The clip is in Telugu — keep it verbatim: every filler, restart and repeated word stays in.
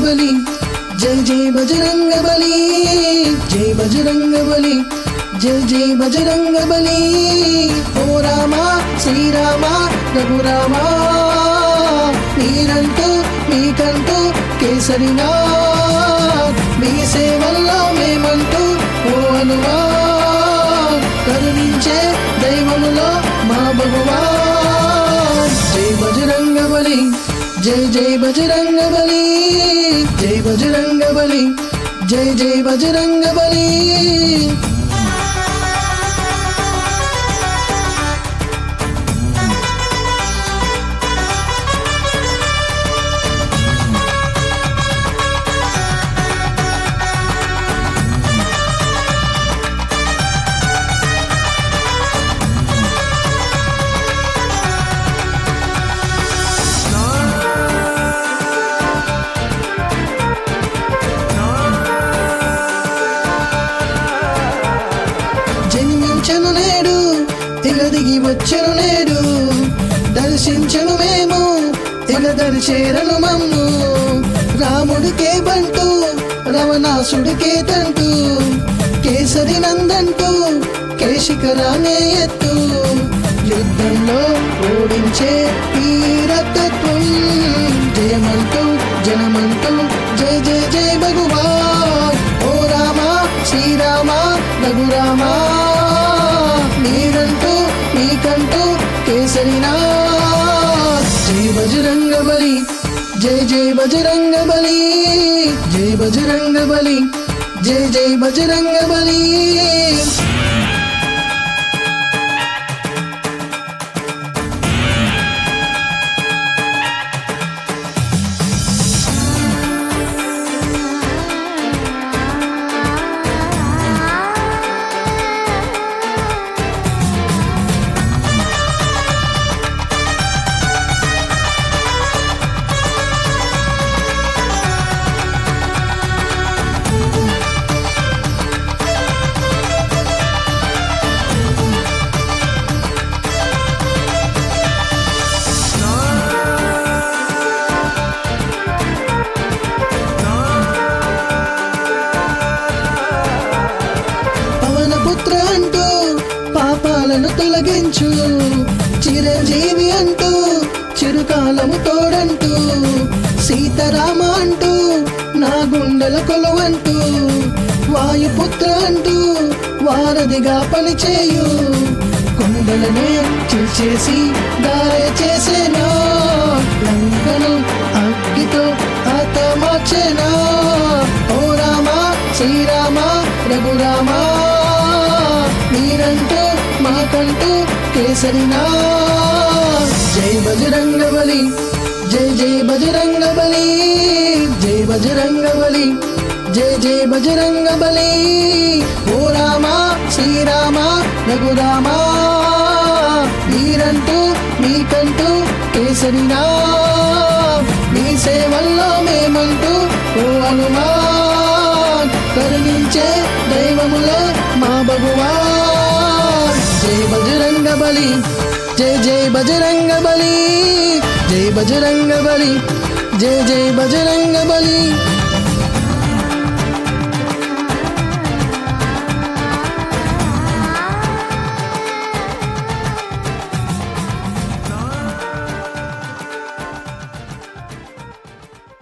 బలి జై జై బజరంగ బలి జై బజరంగ బలి జై జై బజరంగ బలి ఓ రామ శ్రీరామ రఘురామ మీరంటూ మీకంటూ కేసరినాథ్ మీ సేవల్లో మేమంటూ ఓ హనుమా కరుణించే దైవములో మా భగవాన్ జై బజరంగ బలి జై జై బజరంగ బలి జై బజరంగ బలి జై జై బజరంగ బలి జన్మించను నేడు ఇక దిగి వచ్చను నేడు దర్శించను మేము ఇక దర్శేరను మమ్ము రాముడికే బంటూ రవణాసుడికే తంటూ కేసరి నందంటూ కేశికరానే ఎత్తు యుద్ధంలో ఓడించే వీరతత్వం జయమంటూ జనమంటూ జయ జయ జయ భగవాన్ ఓ రామ శ్రీరామ రఘురామ మీరంటూ మీకంటూ కేసరినాథ్ జై బజరంగ బలి జై జై బజరంగ బలి జై బజరంగ బలి జై జై బజరంగ బలి పుత్ర అంటూ పాపాలను తొలగించు చిరంజీవి అంటూ చిరుకాలము తోడంటూ సీతారామ అంటూ నా గుండెల కొలువంటూ వాయుపుత్ర అంటూ వారధిగా పనిచేయు కొండలనే చీల్చేసి దాయ చేసేనా లంకను అగ్గితో హతమార్చేనా ఓ రామ శ్రీరామ రఘురామ మీరంటూ మాకంటూ కేసరినాథ్ జై బజరంగ బలి జై జై బజరంగ బలి జై బజరంగ బలి జై జై బజరంగ బలి ఓ రామ శ్రీరామ రఘురామ మీరంటూ మీకంటూ కేసరినాథ్ మీ సేవల్లో మేమంటూ ఓ హనుమాన్ కరుణించే దైవములో మా భగవాన్ జై బజరంగ బలి జై జై బజరంగ బలి జై బజరంగ బలి జై జై బజరంగ బలి